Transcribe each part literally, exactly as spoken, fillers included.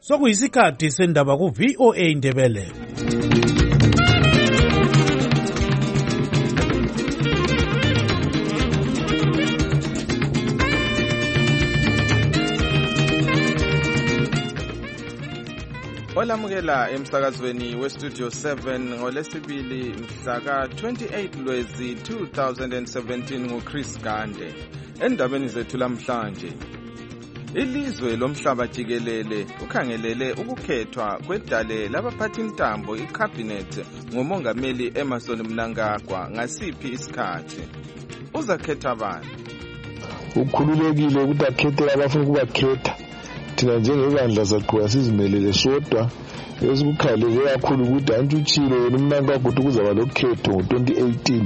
Sokuyisikhathi sendaba ku V O A Ndebele. Olamukela emsakazweni westudio seven ngolesibili mhla ka twenty-eight Lwezi two thousand seventeen nguChris Gande. Endabeni zethu lamhlanje, ilizwe lomhlaba jikelele ukhangelele ukukhethwa kwedale labaphathintambo iCabinet ngomongameli Emmerson Mnangagwa ngasiphi isikhathi. Uzakhetha bani? Ukhululekile ukuthi akhethe abafuna ukubakhetha. Thina njengebandla saqhubeka sizimelele sodwa esikukhalele kakhulu ukuthi antutshilo wena uMnangagwa ukuthi kuzaba lokhetho ngo twenty eighteen.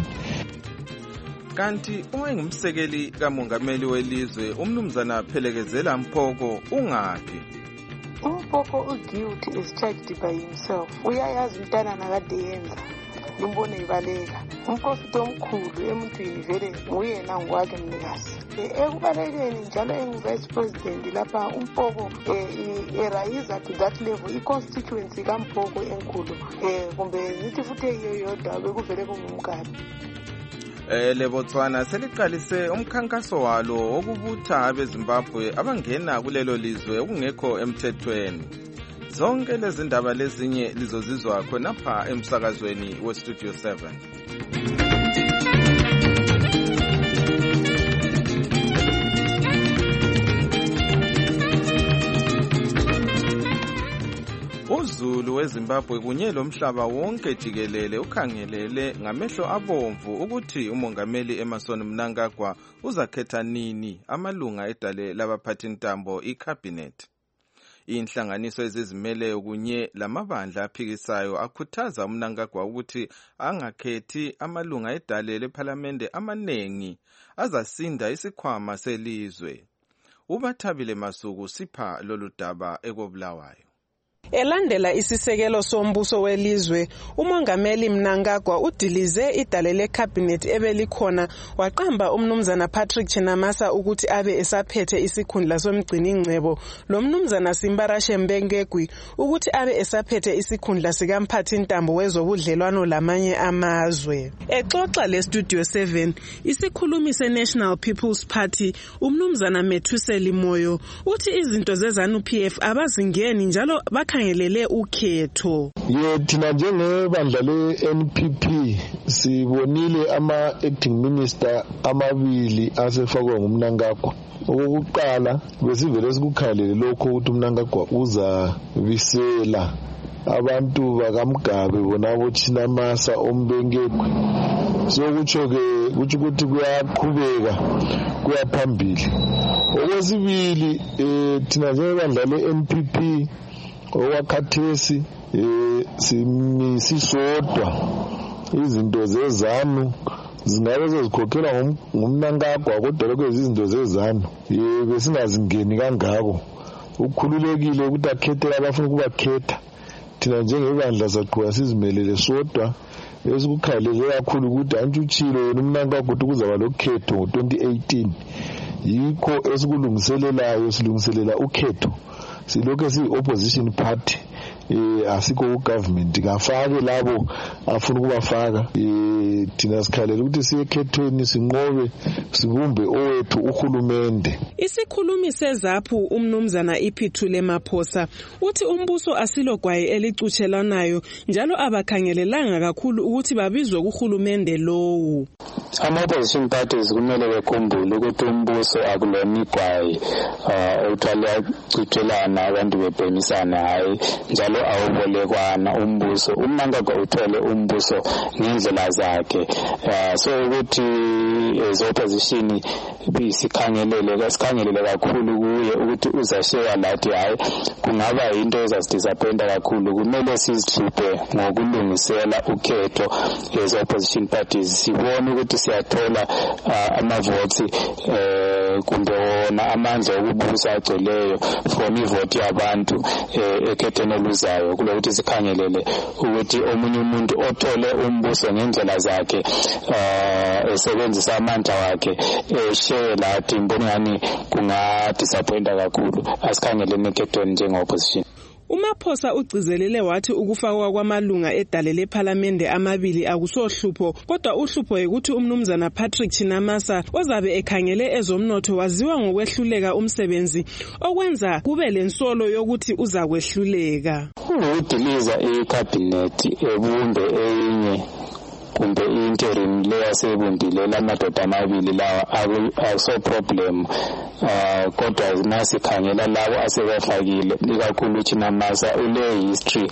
Kanti ungumsekeli kamongameli welizwe umnumzana Phelekezela Mphoko ungaphi? Umpoko uguilty is charged by himself. Uyayazi umntana kade yenza. Lumbone ibaleka. Umprofiti omkhulu emuntwini vele nguyena ngwakhe mnikazi. Ekubalekeni njalo engu-vice president lapha umpoko erayiza to that level i-constituency kaMphoko enkulu kumbe zithi futhi eyodwa bekuvele kungumkani. Eh leBotswana seliqalise umkhankaso walo wokubutha abeZimbabwe abangena kulelo lizwe okungekho emthethweni. Zonke lezi ndaba lezinye lizozizwa khonapha emsakazweni westudio seven. Uzulu weZimbabwe kunye lomhlaba wonke jikelele ukhangelele ngamehlo abomvu ukuthi umongameli Emmerson Mnangagwa uzakhetha nini amalunga edale labaphathintambo iCabinet. Inhlanganiso ezizimele kunye lamabandla aphikisayo akhuthaza uMnangagwa ukuthi angakhethi amalunga edale lePhalamende amanengi azasinda isikhwama selizwe. uBathabile Masuku sipha lolu daba ekobulawayo. Elandela isisekelo sombuso welizwe, umongameli Mnangagwa udilize idale leCabinet ebelikhona waqamba umnumzana Patrick Chinamasa ukuthi abe esaphethe isikhundla somgciningcebo, lo mnumzana Simbarashe Mbengegwi ukuthi abe esaphethe isikhundla sikamphathintambo wezobudlelwano lamanye amazwe. Exoxa lestudio seven, isikhulumi seNational People's Party umnumzana Methuseli Moyo uthi izinto zeZANU-P F abazingeni njalo bakhangelele ukhetho. Ye thina njengebandla le-N P P sibonile ama-acting minister amabili asefakwe nguMnangagwa. Okokuqala besivele sikukhalele lokho ukuthi uMnangagwa uzabisela abantu bakaMgabe bonabo Chinamasa Ombengegwi. So kutsho ke kuthi ukuthi kuyaqhubeka kuyaphambili. Okwesibili eh thina njengebandla le-N P P okwakhathesi eh simisisodwa izinto zezanu zingabe zezikhokhela ngumNangagwa kodwa lokho izinto zezanu eh besingazingeni kangako. Ukhululekile ukuthi akhethe abafuna ukubakhetha. Thina njengebandla saqhubeka sizimelele sodwa esikukhalele kakhulu ukuthi antutshilo wena uMnangagwa ukuthi kuzaba lokhetho ngo twenty eighteen. Yikho esikulungiselelayo silungiselela ukhetho. Silokho si-opposition party eh asikho ugovernment kafake labo afuna ukubafaka eh thina sikhalela ukuthi siyekhethweni sinqobe sibumbe owethu uhulumende. Isikhulumi seZAPHU umnumzana Iphithule Maphosa uthi umbuso asilogwaye elicutshelanayo njalo abakhangelelanga kakhulu ukuthi babizwe kuhulumende lowo. Ama-opposition parties kumele bekhumbule ukuthi umbuso akulona igwayi uthwala cutshelana abantu bebhemisana hayi njalo awubolekwana umbuso. uMnangagwa uthole umbuso ngendlela zakhe so ukuthi as-opposition bisikhangelele kasikhangelele kakhulu kuye ukuthi uzasheya lathi hayi kungaba into ezazidisappointa kakhulu. Kumele sizihluphe ngokulungisela ukhetho as-opposition parties sibone ukuthi siyathola amavoti kumbe wona amandla okubusa agcweleyo from ivoti yabantu ekhetheni oluzayo kulokuthi sikhangelele ukuthi omunye umuntu othole umbuso ngendlela zakhe esebenzisa amandla wakhe share lathi mbona ngani kunga disappointa kakhulu asikhangeleni ekhethweni njengo-opposition. uMaphosa ugcizelele wathi ukufakwa kwamalunga edale lephalamende amabili akusohlupho kodwa uhlupho ukuthi umnumzana Patrick Chinamasa ozabe ekhangele ezomnotho waziwa ngokwehluleka umsebenzi okwenza kube lensolo yokuthi uza kwehluleka. Udiliza ecabinet ebumbe enye kumbe interim leya sebundile lamadoda amabili lawa akuso problem uh, kodwa nasikhangela labo asebefakile ikakhulu Chinamasa ule history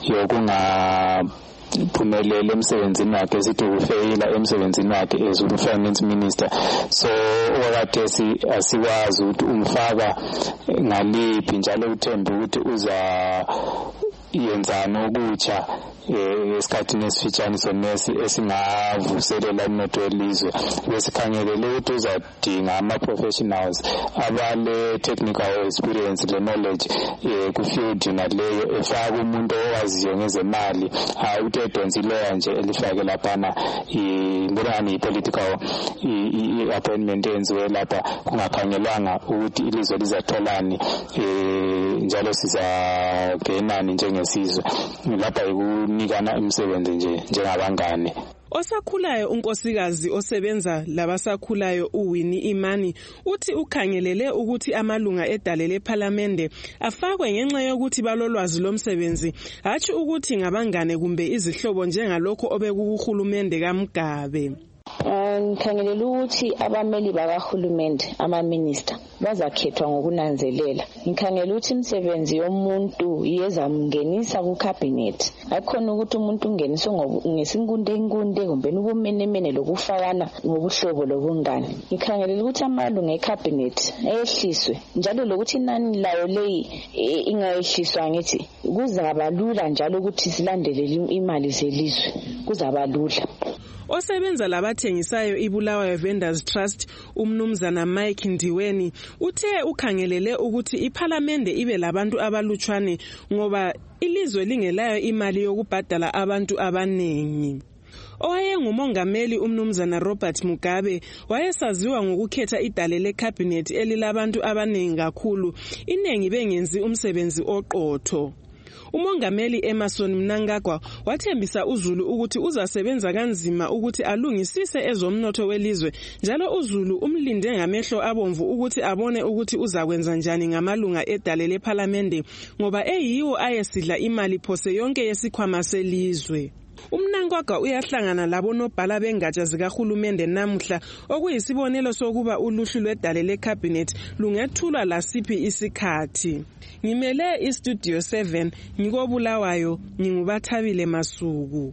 yokunga phumelele emsebenzini wakhe sithi ufeyila emsebenzini wakhe as finance minister so wakade asikwazi ukuthi umfaka ngaliphi njalo uthemba ukuthi uza yenzana okutsha esikhathini esifitshane sonesi esingavuselela umnotho welizwe besikhangelele ukuthi uzadinga ama-professionals abale technical experience le knowledge ku-field naleyo efaka umuntu owaziyo ngezemali hayi ukuthi edonsa iloya nje elifake laphana imbonani i-political i-appointment eyenziwe lapha kungakhangelwanga ukuthi ilizwe lizatholani njalo sizagenani njengesizwe lapha ikunikana imisebenzi nje njengabangane. Osakhulayo unkosikazi osebenza labasakhulayo uWinnie Imani uthi ukhangelele ukuthi amalunga edale lephalamende afakwe ngenxa yokuthi balolwazi lomsebenzi hathi ukuthi ngabangane kumbe izihlobo njengalokho obekuhulumende kaMgabe. Ngikhangelela ukuthi abameli bakahulumende ama-minister bazakhethwa ngokunanzelela. Ngikhangela ukuthi imisebenzi yomuntu iyezamngenisa ku-cabinet. Akukhona ukuthi umuntu ungeniswe ngesinkunde inkunde kumbe ubumenemene lokufakana ngobuhlobo lobungane. Ngikhangelela ukuthi amalunga e-cabinet ehliswe njalo lokuthi inani layo leyi ingayehliswa ngithi kuzaba lula njalo ukuthi silandele imali zelizwe kuzaba lula. Osebenza labathengisayo iBulawayo Vendors Trust umnumzana Mike Ndiweni uthe ukhangelele ukuthi iPhalamende ibe labantu abalutshwane ngoba ilizwe lingelayo imali yokubhadala abantu abanengi. Owayengumongameli umnumzana Robert Mugabe wayesaziwa ngokukhetha idale lecabinet elilabantu abanengi kakhulu inengi bengenzi umsebenzi oqotho. Umongameli Emmerson Mnangagwa wathembisa uZulu ukuthi uzasebenza kanzima ukuthi alungisise ezomnotho welizwe njalo uZulu umlinde ngamehlo abomvu ukuthi abone ukuthi uzakwenza njani ngamalunga edale lephalamende ngoba eyiwo ayesidla imali phose yonke yesikhwama selizwe. Umnangagwa uyahlangana labonobhala bengatsha zikahulumende namuhla okuyisibonelo sokuba uluhlu lwedale lecabinet lungethulwa lasiphi isikhathi. Ngimele istudio seven ngikobulawayo ngingubathabile Masuku.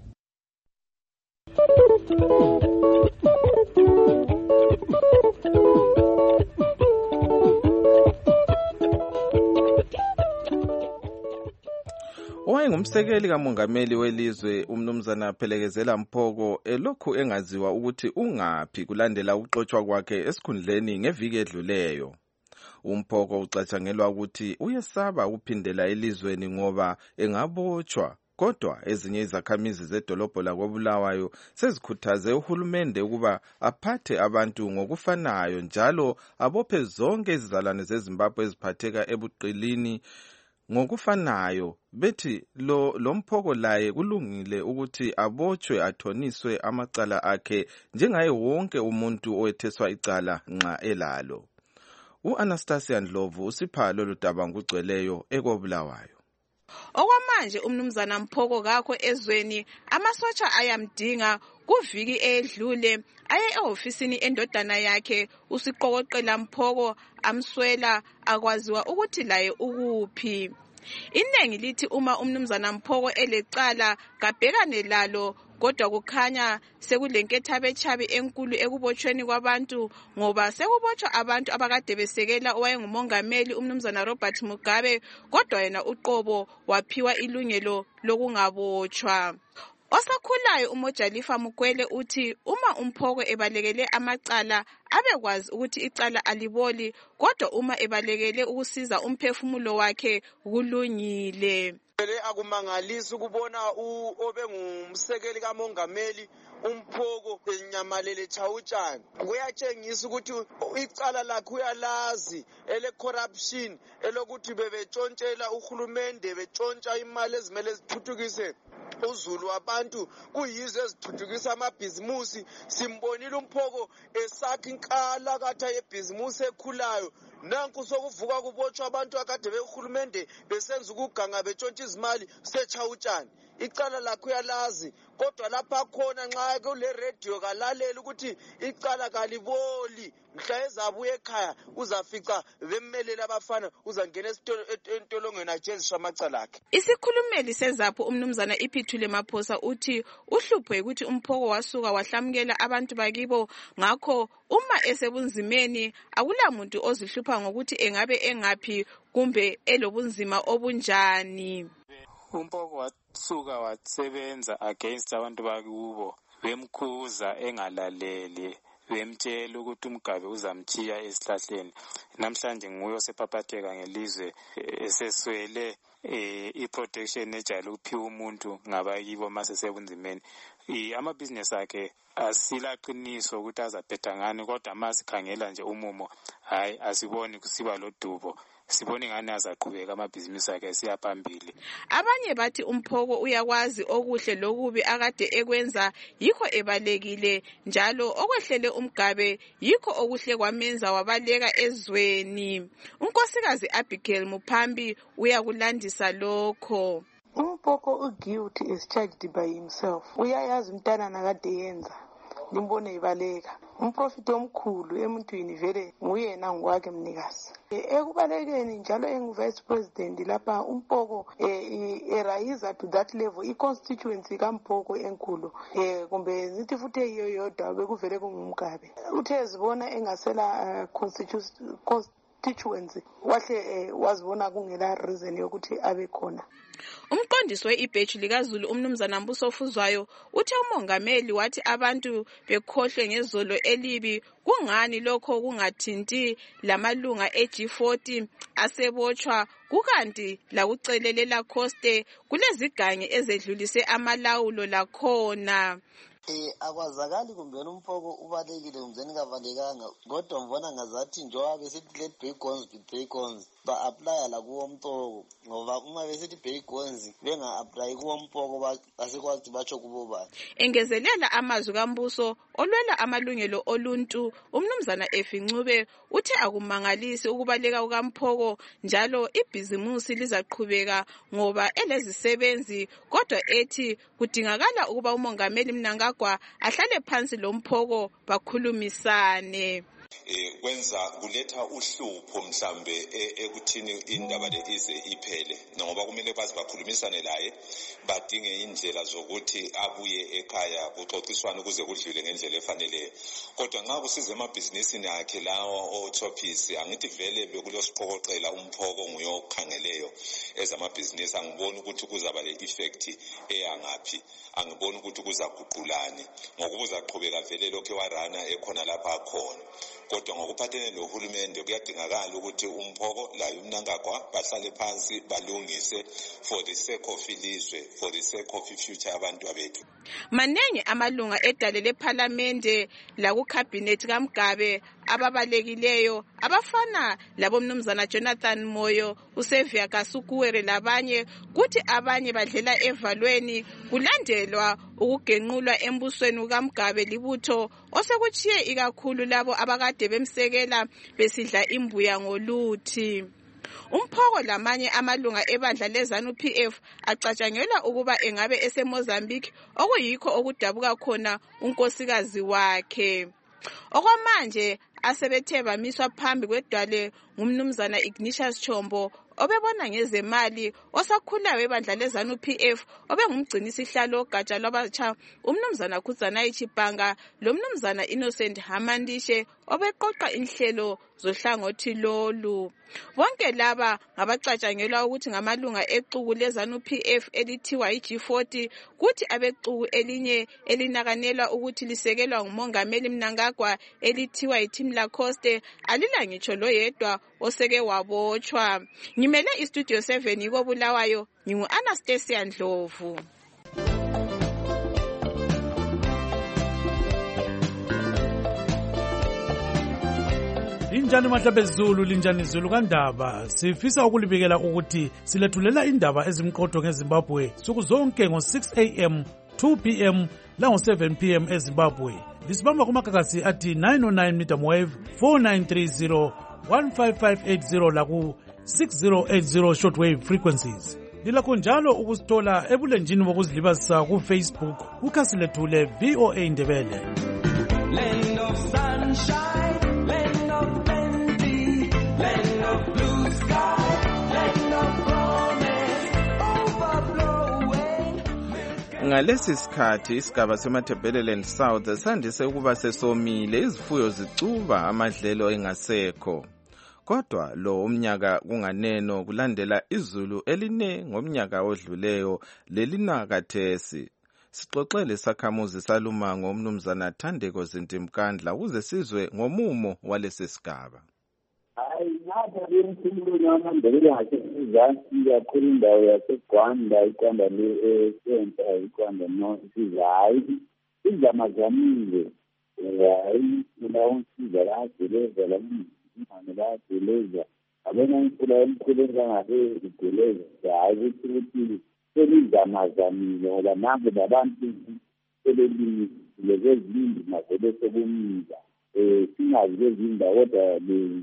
Owayengumsekeli kamongameli welizwe umnumzana Phelekezela Mphoko elokhu engaziwa ukuthi ungaphi kulandela ukuxotshwa kwakhe esikhundleni ngeviki edluleyo. Umphoko ucatshangelwa ukuthi uyesaba ukuphindela elizweni ngoba engabotshwa kodwa ezinye izakhamizi zedolobho lakoBulawayo sezikhuthaze uhulumende ukuba aphathe abantu ngokufanayo njalo abophe zonke izizalwane zeZimbabwe eziphatheka ebuqilini ngokufanayo. Bethi lo lomphoko laye kulungile ukuthi abotshwe athoniswe amacala akhe njengaye wonke umuntu owetheswa icala nxa elalo. U-Anastasia Ndlovu usipha lolu daba ngugcweleyo ekobulawayo. Okwamanje umnumzana Mphoko kakho ezweni amasotsha ayamdinga kuviki edlule aye ehofisini endodana yakhe usiqokoqela Mphoko amswela akwaziwa ukuthi laye ukuphi. Inengi lithi uma umnumzana Mphoko elecala kabhekane lalo kodwa kukhanya sekulenkethabetshabi enkulu ekubotshweni kwabantu ngoba sekubotshwa abantu abakade besekela owayengumongameli umnumzana Robert Mugabe kodwa yena uqobo waphiwa ilungelo lokungabotshwa. Osakhulayo uMojalifa Mukwele uthi uma umphoko ebalekele amacala abekwazi ukuthi icala aliboli kodwa uma ebalekele ukusiza umphefumulo wakhe kulungile. Akumangalisi ukubona obengumsekeli kamongameli umphoko enyamalele Chawuchani kuyatshengisa ukuthi icala lakhe uyalazi ele corruption elokuthi bebetshontshela uhulumende betshontsha imali ezimele zithuthukise uzulu wabantu kuyizo ezithuthukisa amabhizimusi. Simbonile umphoko esakha inkala katha yebhizimusi ekhulayo. Nanku sokuvuka kubotshwa abantu akade behulumende besenza ukuganga betshontsha izimali seChawuchani. Icala lakho uyalazi kodwa lapha khona nxa kule radio kalalela ukuthi icala kaliboli mhla ezabuye ekhaya uzafica bemelela abafana uzangena entolongweni ajeziswa amacala akhe. Isikhulumeli sezapho umnumzana Iphithule Maphosa uthi uhlupho ukuthi umphoko wasuka wahlamukela abantu bakibo ngakho uma esebunzimeni akulamuntu ozihlupha ngokuthi engabe engaphi kumbe elobunzima obunjani. Umphoko wasuka wasebenza against abantu bakubo bemkhuza engalaleli bemtshela ukuthi umgabe uzamthiya esihlahleni. Namhlanje nguye osephapatheka ngelizwe eseswele i-protection ejayele ukuphiwa umuntu ngabakibo masesebunzimeni. Amabhizinesi akhe asilaqiniso ukuthi azaphetha ngani kodwa masikhangela nje umumo hayi asiboni kusiba lodubo. Sibone ngani azaqhubeka amabhizinisi akhe esiya phambili. Abanye bathi umphoko uyakwazi okuhle lokubi akade ekwenza yikho ebalekile njalo okwehlele umgabe yikho okuhle kwamenza wabaleka ezweni. Unkosikazi Abigail Muphambi uyakulandisa lokho. Umphoko uguilty is charged by himself. Uyayazi umntana kade yenza. Limbone ibaleka. Umprofiti omkhulu emuntwini vele nguyena ngwakhe mnikazi. Ekubalekeni njalo engu-vice president lapha umphoko erayisa to that level i-constituency kamphoko enkulu kumbe zithi futhi eyiyo yodwa bekuvele kungumgabe. Uthe ezibona engasela constituency wahle wazibona kungela reason yokuthi abe khona. Umqondisi we-ibheji likaZulu umnumzana Mbuso Fuzwayo uthe umongameli wathi abantu bekhohlwe ngezolo elibi kungani lokho kungathinti lamalunga e-G forty asebotshwa kukanti lakucelele laKhoste kulezigange ezedlulise amalawulo lakhona. Eh akwazakali kumbeni umphoko ubalekile kumzeni kavalekanga kodwa mbona ngazathi njengoba besithi let bacons be bacons ba apply la kuwo umphoko ngoba uma besithi bacons benga apply kuwo umphoko asikwazi batsho kubo bani. Engezelela amazwi kaMbuso olwela amalungelo oluntu umnumzana Efincube uthe akumangalisi ukubaleka kukaMphoko njalo ibhizimusi lizaqhubeka ngoba elezisebenzi kodwa ethi kudingakala ukuba umongameli Mnangagwa ahlale phansi lomphoko bakhulumisane. Eh kwenza kuletha uhlupho mhlambe ekuthini indaba le ize iphele ngoba kumele bazi bakhulumisane laye badinge indlela zokuthi abuye ekhaya kuxoxiswana ukuze kudlule ngendlela efaneleyo. Kodwa nxa kusize emabhizinisini akhe lawo oTophisi angithi vele bekulosiqoqela umphoko nguye okhangeleyo ezamabhizinisi angiboni ukuthi kuzaba le effect eyangaphi angiboni ukuthi kuzaguqulani ngokubuza qhubeka vele lokho warana ekhona lapha khona. Kodwa ngokuphathene nohulumende kuyadingakala ukuthi umphoko la uMnangagwa bahlale phansi balungise for the sake of ilizwe for the sake of future abantu abethu. Manengi amalunga edale leParliament la ku cabinet kaMgabe ababalekileyo abafana labo mnumzana Jonathan Moyo uSevia Kasukuwere labanye kuthi abanye badlela evalweni kulandelwa ukugenqulwa embusweni kaMgabe libutho osekuchiye ikakhulu labo abakade bemsekela besidla imbuya ngoluthi. Umphoko lamanye amalunga ebandla leZANU P F acatshangelwa ukuba engabe eseMozambique okuyikho okudabuka khona unkosikazi wakhe. Okwamanje asebethe bamiswa phambi kwedwale ngumnumzana Ignatius Chombo obebona ngezemali osakhulayo ebandla leZANU P F obengumgcinisi sihlalo ogatsha lwabatsha umnumzana Khudzana Ichibhanga lomnumzana Innocent Hamandishe obeqoqa inhlelo zohlangothi lolu. Bonke laba ngabacatshangelwa ukuthi ngamalunga exuku leZANU P F elithiwa i-G forty kuthi abexuku elinye elinakanelwa ukuthi lisekelwa ngumongameli Mnangagwa elithiwa iThimla Khoste alila ngitsho loyedwa oseke wabotshwa. Ngimele iStudio seven yiko Bulawayo ngingu Anastasia Ndlovu. Linjani Mahlabe Zulu, linjani Zulu kaNdaba. Sifisa ukulibikela ukuthi silethulela indaba ezimqotho ngeZimbabwe suku zonke ngo six a m, two p m lango seven p m eZimbabwe. Lisibamba kumakakasi athi nine oh nine medium wave, four nine three zero, one five five eight zero laku six zero eight zero shortwave frequencies. Lilakho njalo ukusithola ebulenjini bokuzilibazisa ku Facebook kukhasi lethu le V O A Ndebele. Land of sunshine, land of plenty, land of blue sky, land of promise, overflowing. Ngalesi sikhathi isigaba seMatabeleland South sandise ukuba sesomile, izifuyo zicuba, amadlelo engasekho. Kodwa lo umnyaka kunganeno kulandela izulu eline ngomnyaka odluleyo lelinakathesi. Sixoxele sakhamuzi salumango umnumzana Thandeko Zintimkandla ukuze sizwe ngomumo walesi sigaba. Hayi ngapha bemkhulu namandebele ngaseSizasi kakhulu indawo yaseGwanda iqanda le center iqanda no sizayi izamazamile hayi ndawo sizaladeleza la manje badeleza abona imfula emkhulu ngabe ideleza hayi ukuthi selizamazamile ngoba nange labantu sebelimi lezezindi mazebe sebumiza eh singazi lezindawo kodwa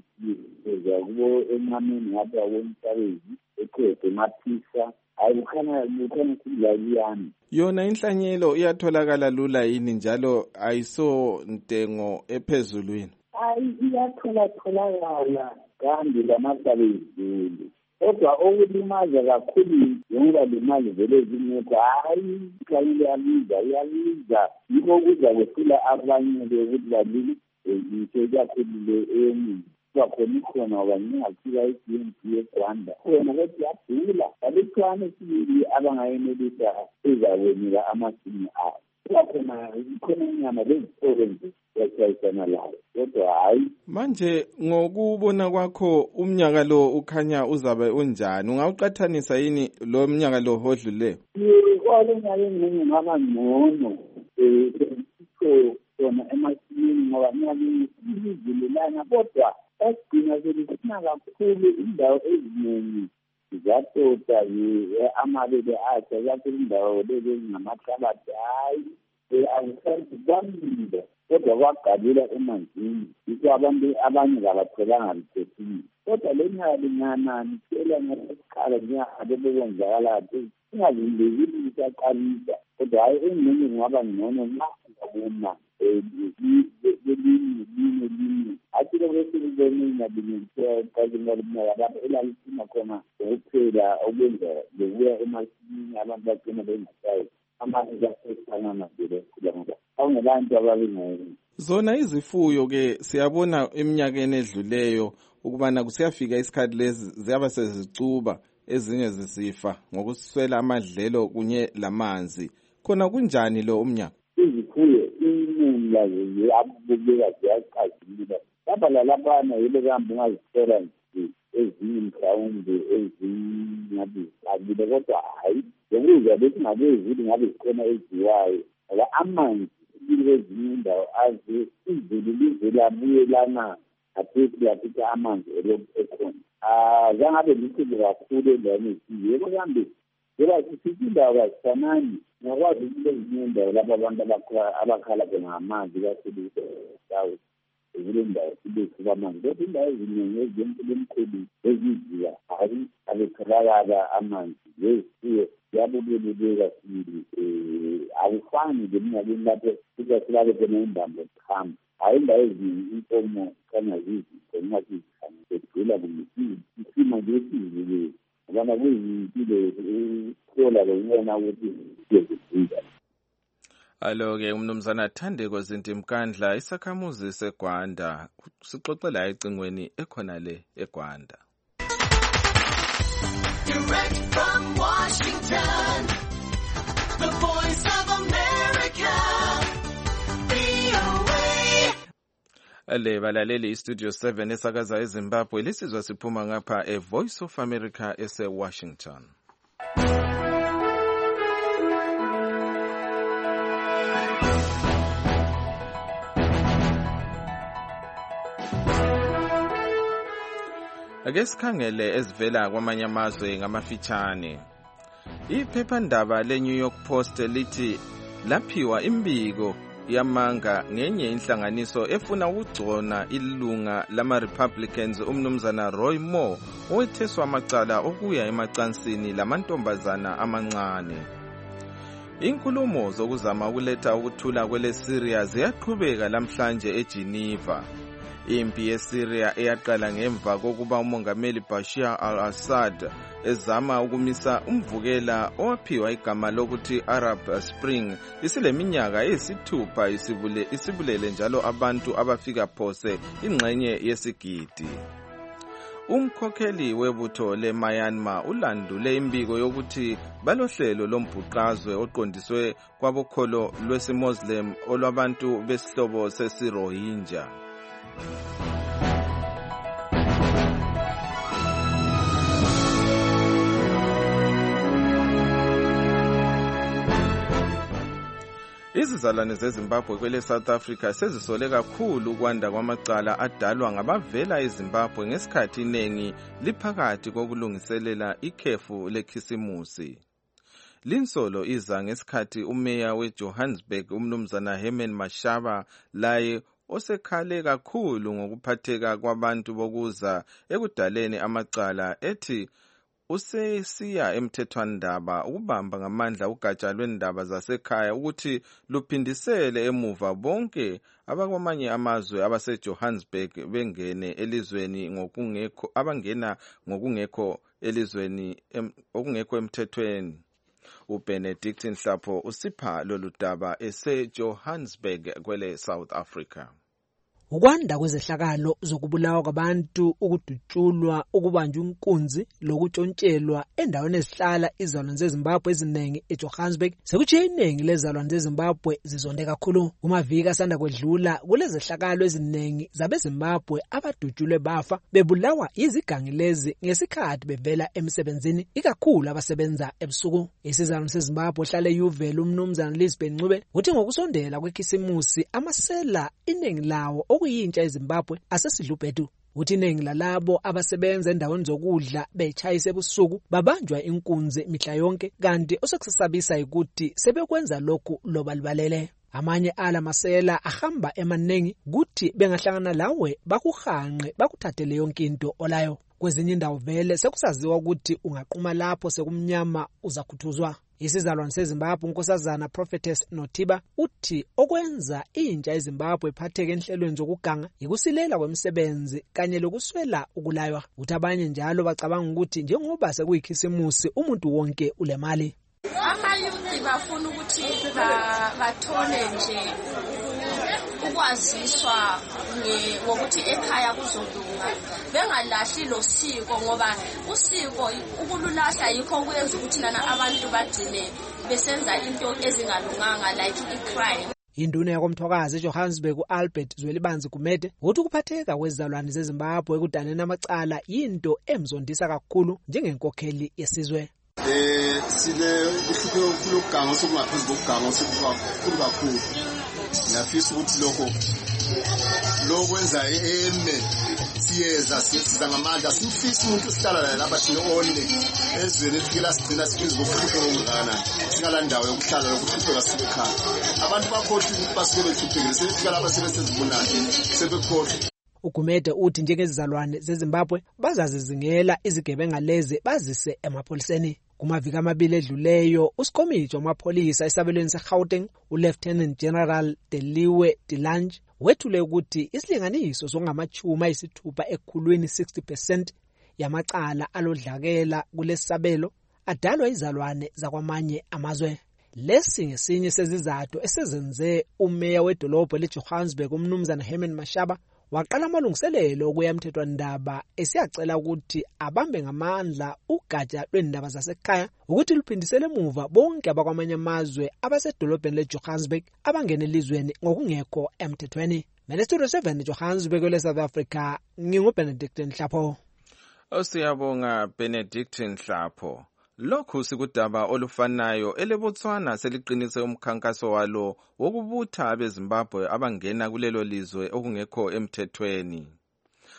leza kubo enqameni ngathi awomsabezi eqede emaphisa hayi ukhana ukhana kulayani yona inhlanyelo iyatholakala lula yini njalo ayiso ntengo ephezulwini. Hayi iyathola tholakala kambi lamasabezulu kodwa okulimaza kakhulu ngoba limazi vele zingekho hayi kayile yaliza yaliza yiko kuza kwesula abanye ukuthi balili into kakhulu le emi kwakhona khona abangathika iGMP eGwanda khona ukuthi yadula abethwane sibili abangayenelisa ezawenika amasimi abo kwakhona ikhona inyama lezithorenzi yasayisana layo kodwa hayi manje ngokubona kwakho umnyaka lo ukhanya uzabe unjani ungawuqathanisa yini lo mnyaka lo hodlule kwalo nyaka ngene ngaba ngcono eh so sona emasimini ngoba nyaka izilelana kodwa esigcina selifuna kakhulu indawo eziningi zatota amalele akhe kakhulu indawo lezi ezingamakhabathi hayi ayisanti kwamile kodwa kwagabula emanzini yikho abantu abanye kabatholanga liphethini kodwa le nyaka linganani sela ngesikhala njengabe bekwenzakala singazindekile isaqalisa kodwa hayi engxenye kungaba ngcono nxa ngabona lelinye linye linye athile kwesilizonina linyeqazingalimnyaka lapho elalisima khona ukuphela okwenza lokuya emasimini abantu bagcina bengasayi amanye asesana nabele kula ngoba awungebantu ababingayini zona izifuyo ke siyabona eminyakeni edluleyo ukubana kusiyafika isikhathi lezi ziyaba sezicuba ezinye zisifa ngokuswela amadlelo kunye lamanzi khona kunjani lo umnyaka izifuyo iningi lazo ziyabukeka ziyaqhazimula lapha lalaphana yile kambe ungazithola nje ezinye mhlawumbe ezingabi zibile kodwa hayi lokuzwa besingabezili ngabe zikhona eziwayo ngoba amanzi ibile ezinye indawo aze izulu livela abuyelana aphethile yaphethe amanzi ekhona ah zangabe likhulu kakhulu endaweni esiyo yebo kambe ngoba sisithi indawo kazifanani ngakwazi ukuthi ezinye indawo lapho abantu abakhala khona amanzi kakhulu kule ndawo sibesuka amanzi kodwa indawo eziningi ezempilo emkhulu eziziwa hayi abetholakala amanzi lezifuyo ziyabuleleka sibili um akufani leminyakeni lapho sikasilabe khona imbambo zikhamba hayi indawo eziningi inkomo khanya zizikho nxa sizikhambe bedlula kumbe isimo nje esizilele ngobana kuyimpilo ukuhlola lokubona ukuthi zizizila. Alo-ke umnumzana Thandeko Zintimkandla isakhamuzi seGwanda sixoxela ecingweni ekhona le eGwanda. Direct from Washington, the voice of America, V O A. Ale balaleli istudio seven esakaza eZimbabwe lisizwa siphuma ngapha e Voice of America ese Washington. Ake sikhangele ezivela kwamanye amazwe ngamafitshane. Iphephandaba le-New York Post lithi laphiwa imbiko yamanga ngenye inhlanganiso efuna ukugcona ilunga lama-Republicans umnumzana Roy Moore owetheswa amacala okuya emacansini lamantombazana amancane. Inkulumo zokuzama ukuletha ukuthula kwele Syria ziyaqhubeka lamhlanje eGeneva. Impi yeSyria eyaqala ngemva kokuba umongameli Bashar al-Assad ezama ukumisa umvukela owaphiwa igama lokuthi Arab Spring isileminyaka eyisithupha isibule isibulele njalo abantu abafika phose ingxenye yesigidi. Umkhokheli webutho le-Myanmar ulandule imbiko yokuthi balohlelo lombhuqazwe oqondiswe kwabokholo lwesi-Muslim olwabantu besihlobo sesi-Rohingya. Izizalwane zeZimbabwe kwele South Africa sezisole kakhulu ukwanda kwamacala adalwa ngabavela eZimbabwe ngesikhathi iningi liphakathi kokulungiselela ikhefu lekhisimusi. Linsolo iza ngesikhathi umeya weJohannesburg umnumzana Herman Mashaba laye osekhale kakhulu ngokuphatheka kwabantu bokuza ekudaleni amacala ethi usesiya emthethwandaba ukubamba ngamandla ugatsha lwendaba zasekhaya ukuthi luphindisele emuva bonke abakwamanye amazwe abaseJohannesburg bengene elizweni ngokungekho abangena ngokungekho elizweni em, okungekho emthethweni. uBenedict Nhlapho usipha lolu daba eseJohannesburg kwele South Africa. Ukwanda kwezehlakalo zokubulawa kwabantu, ukudutshulwa, ukubanjwa inkunzi lokuntshontshelwa endaweni ezihlala izalwane zeZimbabwe eziningi eJohannesburg sekutshiye iningi lezalwane zeZimbabwe zizonde kakhulu. Kumaviki asanda kwedlula kulezehlakalo eziningi zabeZimbabwe abadutshulwe bafa bebulawa izigangi lezi ngesikhathi bevela emsebenzini, ikakhulu abasebenza ebusuku. Isizalwane seZimbabwe hlale yuvela umnumzana Lisbeth Ncube uthi ngokusondela kwekhisimusi amasela iningi lawo okuyintsha eZimbabwe asesidlubhedu. Uthi iningi lalabo abasebenza endaweni zokudla bechayisa ebusuku babanjwa inkunzi mihla yonke, kanti osokusabisa ukuthi sebekwenza lokhu lobalibalele. Amanye ala masela ahamba emaningi kuthi bengahlangana lawe bakuhanqe bakuthathele yonke into olayo. Kwezinye indawo vele sekusaziwa ukuthi ungaqhuma lapho sekumnyama uzakhuthuzwa. Isizalwane seZimbabwe unkosazana Prophetess Nothiba uthi okwenza intsha eZimbabwe iphatheke enhlelweni zokuganga ikusilela kwemisebenzi kanye lokuswela ukulaywa. Uthi abanye njalo bacabanga ukuthi njengoba sekuyikhisimusi umuntu wonke ulemali. Amayuthi bafuna ukuthi bathole nje ukwaziswa ngokuthi ekhaya kuzolunga, bengalahli lo siko ngoba usiko ukululahla yikho kuyenza ukuthi nana abantu bagcine besenza into ezingalunganga like icrime. Induna yakomthwakazi eJohannesburg uAlbert Zwelibanzi Gumede uthi ukuphatheka kwezalwane zeZimbabwe ekudaneni amacala yinto emzondisa kakhulu njengenkokheli yesizwe. Eh sile uhlupho kuluganga sokungaphezulu kokuganga sokukhulu kakhulu. Ngafisa ukuthi lokho lokwenza eme siyeza siza ngamandla simfisa umuntu sihlala la lapha thina only ezweni efikela sigcina siphezulu kokuhlupho ngana singala ndawo yokuhlala yokuhlupheka sibekhaya. Abantu bakhohle ukuthi basebe hluphekile sebefika lapha sebesezibunani sebekhohle. Ugumede uthi njengezizalwane zeZimbabwe bazazizingela izigebenga lezi bazise emapholiseni. Kumaviki amabili edluleyo uSikomiti wamapholisa esabelweni seGauteng uLieutenant General Deliwe Dilange wethule ukuthi isilinganiso sokungamachuma ayisithupha ekhulwini sixty percent yamacala alodlakela kulesabelo adalwa izalwane zakwamanye amazwe. Lesi ngesinye sezizathu esezenze umeya wedolobha leJohannesburg umnumzana Herman Mashaba waqala amalungiselelo okuya emthethwandaba esiyacela ukuthi abambe ngamandla ugatsha lwendaba zasekhaya ukuthi luphindisele emuva bonke abakwamanye amazwe abasedolobheni leJohannesburg abangena elizweni ngokungekho emthethweni. Minister seven Johannesburg le South Africa, nginguBenedict Nhlapho. Osiyabonga Benedict Nhlapho. Lokhu sikudaba olufanayo eleBotswana seliqinise umkhankaso walo wokubutha abeZimbabwe abangena kulelo lizwe okungekho emthethweni.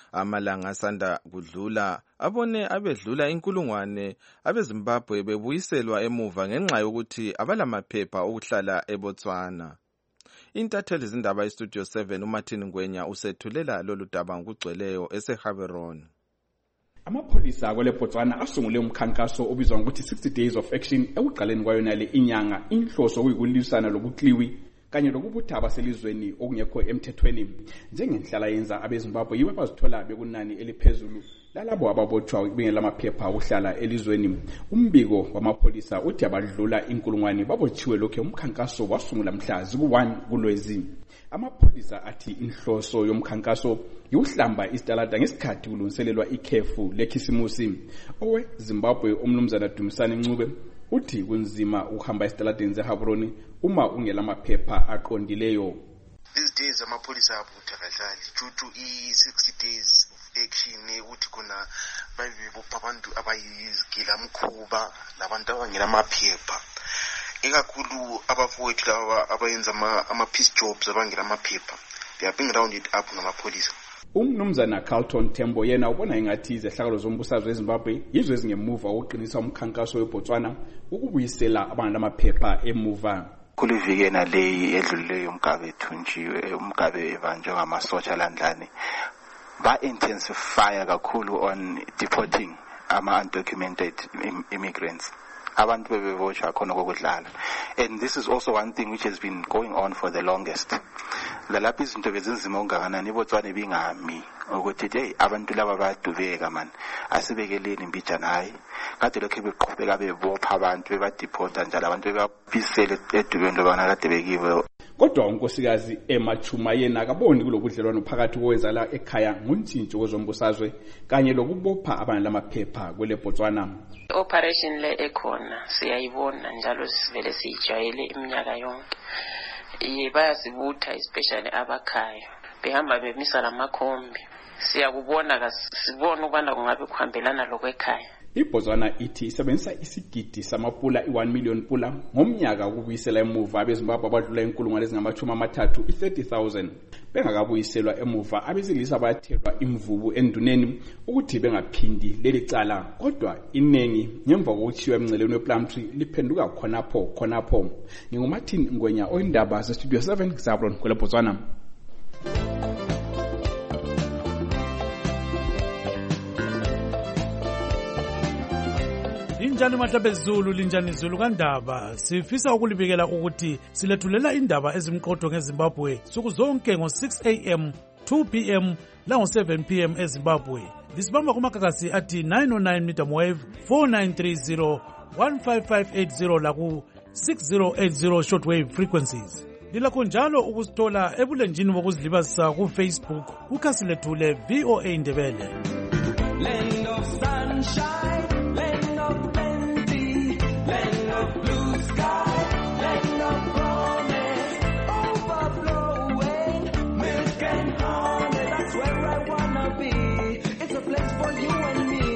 Amalanga asanda kudlula abone abedlula inkulungwane abeZimbabwe bebuyiselwa emuva ngenxa yokuthi abalamaphepha okuhlala eBotswana. Intatheli zindaba iStudio seven uMartin Ngwenya usethulela lolu daba ngokugcweleyo eseHaveron. Amapholisa kwele Botswana asungule umkhankaso obizwa ngokuthi sixty days of action ekuqaleni kwayona le inyanga, inhloso kuyikulisana lobukliwi kanye lokubutha abaselizweni okungekho emthethweni. Njengenhlala yenza abeZimbabwe yibo abazithola bekunani eliphezulu lalabo ababotshwa bengelamaphepha okuhlala elizweni. Umbiko wamapholisa uthi abadlula inkulungwane babotshiwe lokho umkhankaso wasungula mhla ziku one kuLwezi. Amapholisa athi inhloso yomkhankaso yuhlamba isitalada ngesikhathi kulungiselelwa ikhefu lekhisimusi. Owe Zimbabwe umnumzana Dumisani Ncube uthi kunzima ukuhamba esitaladeni zeHavroni uma ungelamaphepha aqondileyo. These days amapholisa abutha kadlali due to i sixty days of action ukuthi khona bayibopha abantu abayizigila mkhuba labantu abangelamaphepha. Ikakhulu abafowethu laba abayenza ama peace jobs abangela amaphepha. They are being rounded up ngamapholisa. Umnumzana Carlton Tembo yena ubona ingathi izehlakalo zombusazwe eZimbabwe yizo ezingemuva ukuqinisa umkhankaso weBotswana ukubuyisela abantu amaphepha emuva. Kulivikena leyi edlulileyo umkabe thunjiwe umkabe evanjwa ngamasotsha landlani ba intensify kakhulu on deporting ama undocumented immigrants. Abantu bebeboshwa khona kokudlala. And this is also one thing which has been going on for the longest. Lalapha izinto bezinzima ongakanani iBotswana bingami ukuthi hey abantu laba bayadubeka man asibekeleni mbijana hayi kade lokho beqhubeka bebopha abantu bebadeporta njalo abantu bebabisele edubeni lobana kade bekiwe. Kodwa unkosikazi Emachuma yena akaboni kulobudlelwano phakathi kowezala ekhaya nguntshintsho wezombusazwe kanye lokubopha abantu lamaphepha kwele Botswana. Operation le ekhona siyayibona njalo sivele siyijayele iminyaka yonke. Iye bayasibutha especially abakhaya behamba bemisa lamakhombi siyakubona kasibona ukubana kungabe kuhambelana lokwekhaya. iBotswana ithi isebenzisa isigidi samapula i one million pula ngomnyaka ukubuyisela emuva abeZimbabwe abadlula inkulungwane ezingamachumi amathathu i thirty thousand bengakabuyiselwa emuva. Abesilisa bayathelwa imvubu enduneni ukuthi bengaphindi leli cala, kodwa iningi ngemva kokuthiywa emnceleni wePlumtree liphenduka khonapho khonapho. NginguMartin Ngwenya oyindaba zeStudio seven Zabron kwele Botswana. Linjani mahlabe Zulu, linjani Zulu kandaba. Sifisa ukulibikela ukuthi silethulela indaba ezimqotho ngeZimbabwe suku zonke ngo six a m, two p m lango seven p m eZimbabwe. Lisibamba kumakakasi athi nine oh nine medium wave, four nine three zero, one five five eight zero laku six zero eight zero shortwave frequencies. Lilakho njalo ukusithola ebulenjini bokuzilibazisa ku Facebook kukhasi lethu le V O A Ndebele. Land of sunshine, land of plenty, land of blue sky, land of promise, overflowing, milk and honey, that's where I wanna be. It's a place for you and me.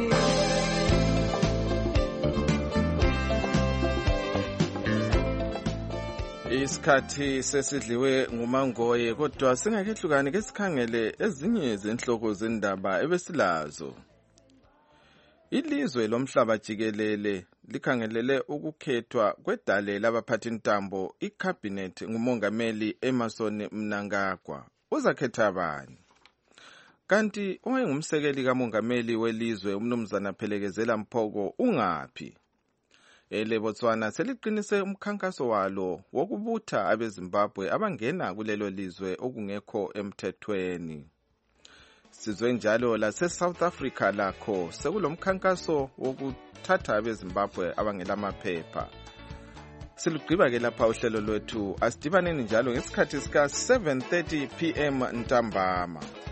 Isikhathi sesidliwe ngumangoye, kodwa singakehlukani ke sikhangele ezinye zenhloko zendaba ebesilazo. Ilizwe lomhlaba jikelele likhangelele ukukhethwa kwedale labaphathintambo iCabinet ngumongameli Emmerson Mnangagwa. Uzakhetha bani? Kanti owayengumsekeli kamongameli welizwe umnumzana Phelekezela Mphoko ungaphi? Ele Botswana seliqinise umkhankaso walo wokubutha abeZimbabwe abangena kulelo lizwe okungekho emthethweni. Sizwe njalo lase South Africa lakho sekulomkhankaso wokuthatha abeZimbabwe abangelamaphepha. Silugqiba ke lapha uhlelo lwethu, asidibaneni njalo ngesikhathi sika seven thirty p m ntambama.